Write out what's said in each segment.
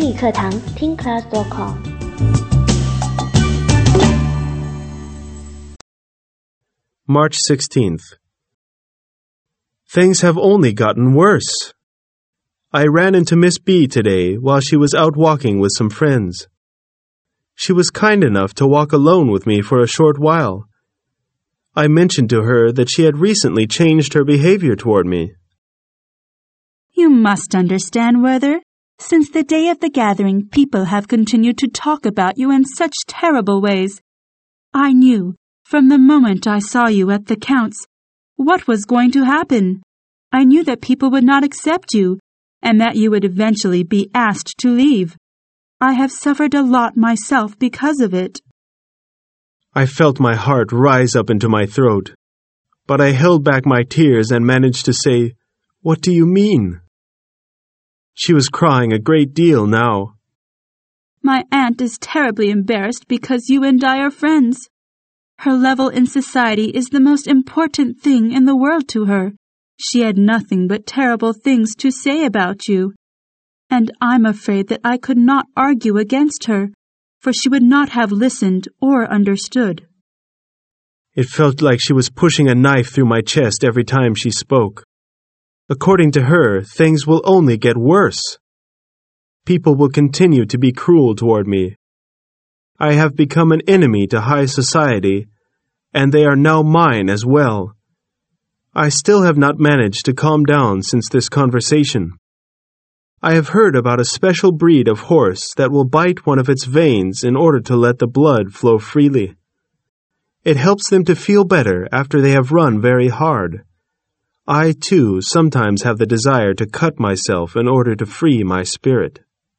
英语课堂听 class.com。 March 16th. Things have only gotten worse. I ran into Miss B today while she was out walking with some friends. She was kind enough to walk alone with me for a short while. I mentioned to her that she had recently changed her behavior toward me. You must understand, Werther. Since the day of the gathering, people have continued to talk about you in such terrible ways. I knew, from the moment I saw you at the Count's, what was going to happen. I knew that people would not accept you, and that you would eventually be asked to leave. I have suffered a lot myself because of it. I felt my heart rise up into my throat, but I held back my tears and managed to say, "What do you mean?" She was crying a great deal now. My aunt is terribly embarrassed because you and I are friends. Her level in society is the most important thing in the world to her. She had nothing but terrible things to say about you. And I'm afraid that I could not argue against her, for she would not have listened or understood. It felt like she was pushing a knife through my chest every time she spoke. According to her, things will only get worse. People will continue to be cruel toward me. I have become an enemy to high society, and they are now mine as well. I still have not managed to calm down since this conversation. I have heard about a special breed of horse that will bite one of its veins in order to let the blood flow freely. It helps them to feel better after they have run very hard. I, too, sometimes have the desire to cut myself in order to free my spirit.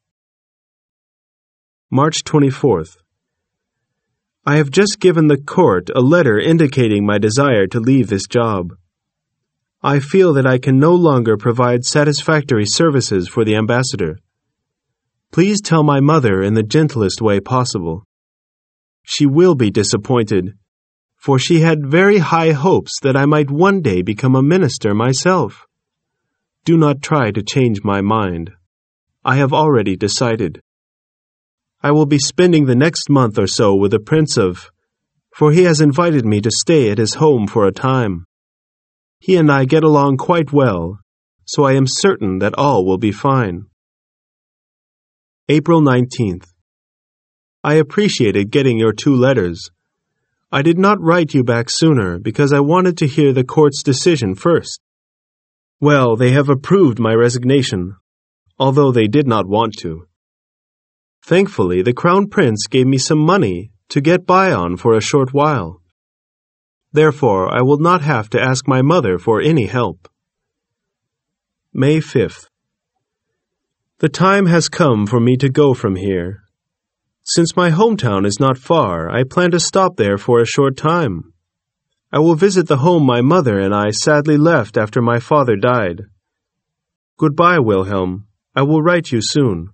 March 24th. I have just given the court a letter indicating my desire to leave this job. I feel that I can no longer provide satisfactory services for the ambassador. Please tell my mother in the gentlest way possible. She will be disappointed, for she had very high hopes that I might one day become a minister myself. Do not try to change my mind. I have already decided. I will be spending the next month or so with the Prince of, for he has invited me to stay at his home for a time. He and I get along quite well, so I am certain that all will be fine. April 19th. I appreciated getting your 2 letters. I did not write you back sooner because I wanted to hear the court's decision first. Well, they have approved my resignation, although they did not want to. Thankfully, the Crown Prince gave me some money to get by on for a short while. Therefore, I will not have to ask my mother for any help. May 5th. The time has come for me to go from here. Since my hometown is not far, I plan to stop there for a short time. I will visit the home my mother and I sadly left after my father died. Goodbye, Wilhelm. I will write you soon.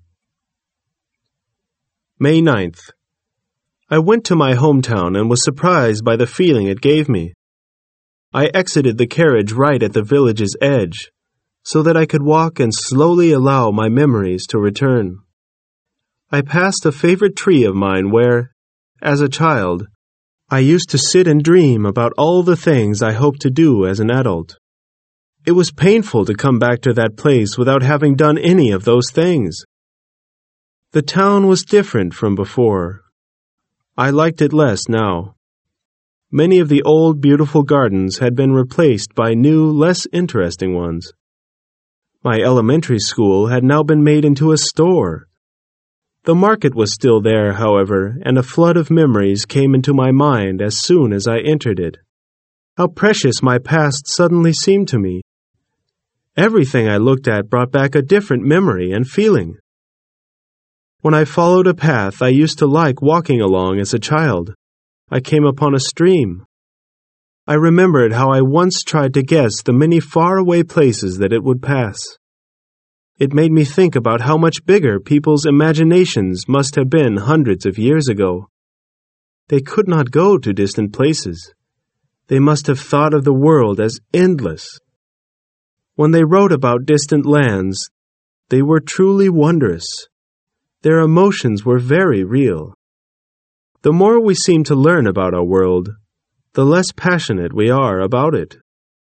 May 9th. I went to my hometown and was surprised by the feeling it gave me. I exited the carriage right at the village's edge, so that I could walk and slowly allow my memories to return. I passed a favorite tree of mine where, as a child, I used to sit and dream about all the things I hoped to do as an adult. It was painful to come back to that place without having done any of those things. The town was different from before. I liked it less now. Many of the old, beautiful gardens had been replaced by new, less interesting ones. My elementary school had now been made into a store. The market was still there, however, and a flood of memories came into my mind as soon as I entered it. How precious my past suddenly seemed to me. Everything I looked at brought back a different memory and feeling. When I followed a path I used to like walking along as a child, I came upon a stream. I remembered how I once tried to guess the many faraway places that it would pass. It made me think about how much bigger people's imaginations must have been hundreds of years ago. They could not go to distant places. They must have thought of the world as endless. When they wrote about distant lands, they were truly wondrous. Their emotions were very real. The more we seem to learn about our world, the less passionate we are about it.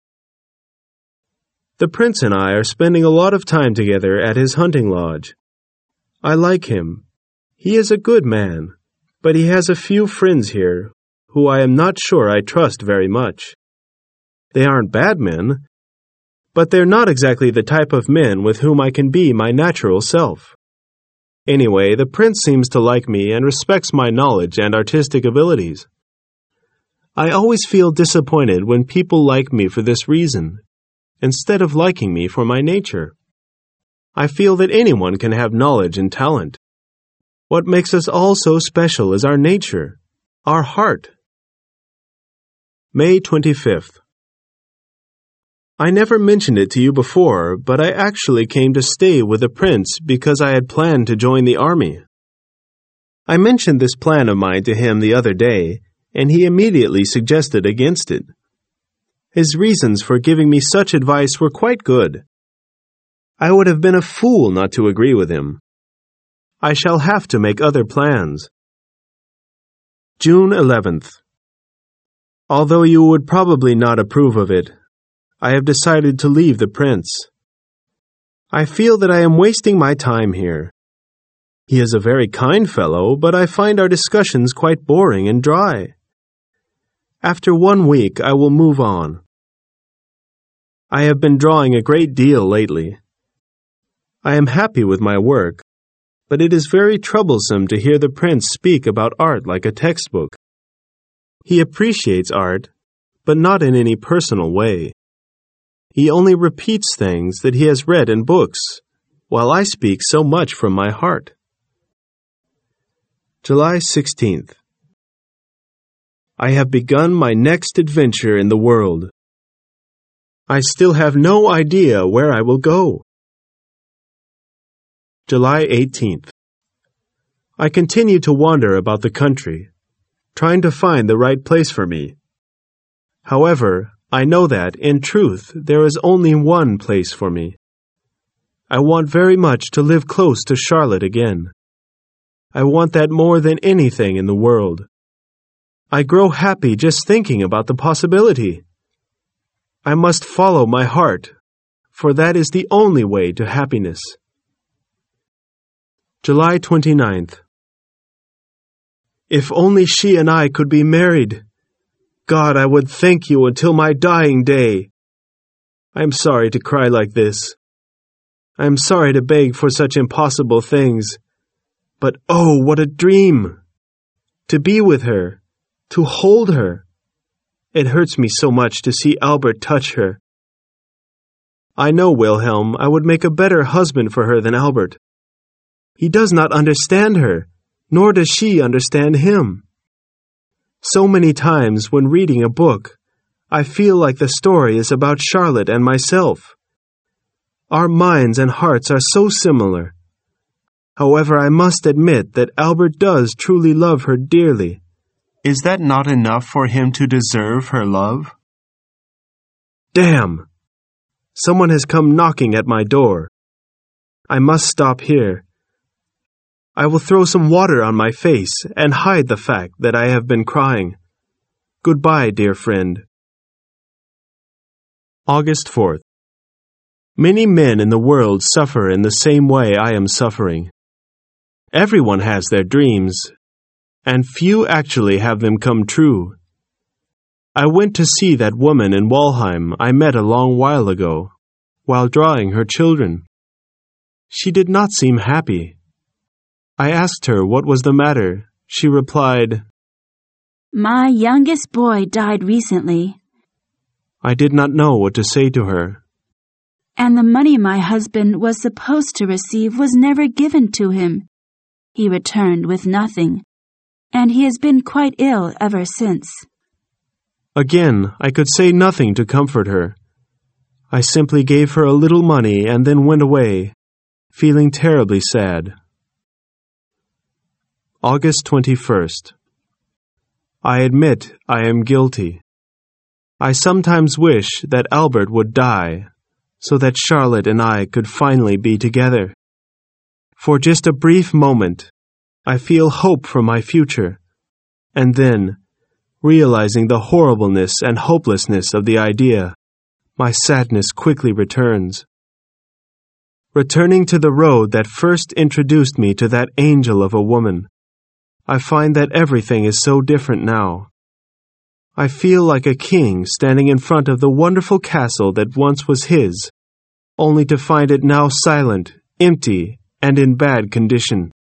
The prince and I are spending a lot of time together at his hunting lodge. I like him. He is a good man, but he has a few friends here who I am not sure I trust very much. They aren't bad men, but they're not exactly the type of men with whom I can be my natural self. Anyway, the prince seems to like me and respects my knowledge and artistic abilities. I always feel disappointed when people like me for this reason, instead of liking me for my nature. I feel that anyone can have knowledge and talent. What makes us all so special is our nature, our heart. May 25th. I never mentioned it to you before, but I actually came to stay with the prince because I had planned to join the army. I mentioned this plan of mine to him the other day, and he immediately suggested against it. His reasons for giving me such advice were quite good. I would have been a fool not to agree with him. I shall have to make other plans. June 11th. Although you would probably not approve of it, I have decided to leave the prince. I feel that I am wasting my time here. He is a very kind fellow, but I find our discussions quite boring and dry. After 1 week, I will move on. I have been drawing a great deal lately. I am happy with my work, but it is very troublesome to hear the prince speak about art like a textbook. He appreciates art, but not in any personal way. He only repeats things that he has read in books, while I speak so much from my heart. July 16th. I have begun my next adventure in the world. I still have no idea where I will go. July 18th. I continue to wander about the country, trying to find the right place for me. However, I know that, in truth, there is only one place for me. I want very much to live close to Charlotte again. I want that more than anything in the world. I grow happy just thinking about the possibility. I must follow my heart, for that is the only way to happiness. July 29th. If only she and I could be married. God, I would thank you until my dying day. I am sorry to cry like this. I am sorry to beg for such impossible things. But oh, what a dream! To be with her, to hold her. It hurts me so much to see Albert touch her. I know, Wilhelm, I would make a better husband for her than Albert. He does not understand her, nor does she understand him. So many times when reading a book, I feel like the story is about Charlotte and myself. Our minds and hearts are so similar. However, I must admit that Albert does truly love her dearly. Is that not enough for him to deserve her love? Damn! Someone has come knocking at my door. I must stop here. I will throw some water on my face and hide the fact that I have been crying. Goodbye, dear friend. August 4th. Many men in the world suffer in the same way I am suffering. Everyone has their dreams, and few actually have them come true. I went to see that woman in Walheim I met a long while ago, while drawing her children. She did not seem happy. I asked her what was the matter. She replied, My youngest boy died recently. I did not know what to say to her. And the money my husband was supposed to receive was never given to him. He returned with nothing, and he has been quite ill ever since. Again, I could say nothing to comfort her. I simply gave her a little money and then went away, feeling terribly sad. August 21st. I admit I am guilty. I sometimes wish that Albert would die, so that Charlotte and I could finally be together. For just a brief moment, I feel hope for my future, and then, realizing the horribleness and hopelessness of the idea, my sadness quickly returns. Returning to the road that first introduced me to that angel of a woman, I find that everything is so different now. I feel like a king standing in front of the wonderful castle that once was his, only to find it now silent, empty, and in bad condition.